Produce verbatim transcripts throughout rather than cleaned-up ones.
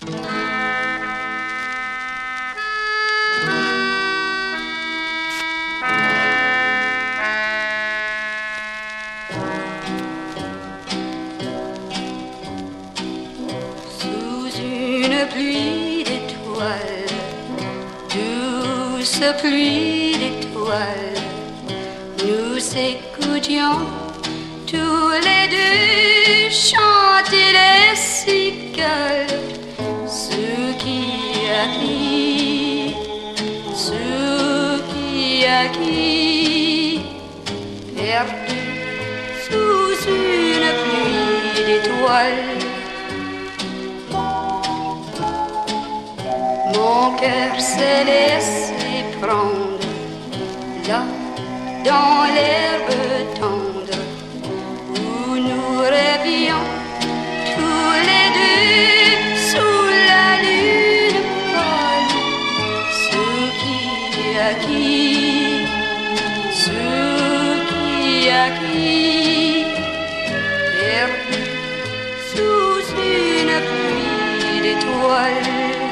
Pluie d'étoiles, douce pluie d'étoiles, nous écoutions tous les deux chanter les cigales. Ce qui a qui, ce qui a qui, perdu sous une pluie d'étoiles. Mon cœur s'est laissé prendre là, dans l'herbe tendre, où nous rêvions tous les deux sous la lune pâle. Ce qui a qui, ce qui a qui, perdu sous une pluie d'étoiles.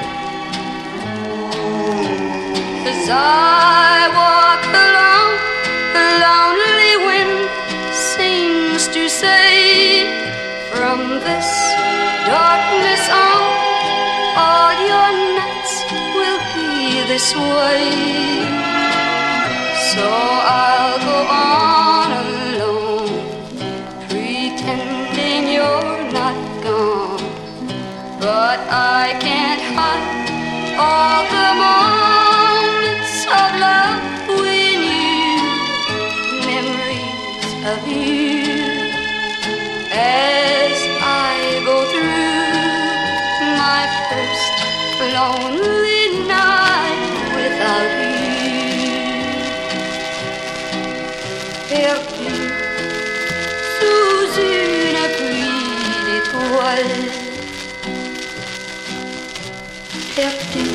As I walk along, the lonely wind seems to say, from this darkness on, all your nights will be this way. So I'll go on alone, pretending you're not gone, but I can't hide all the moments of love with you, memories of you, as I go through my first lonely night without you. Perdu sous une pluie d'étoiles, perdu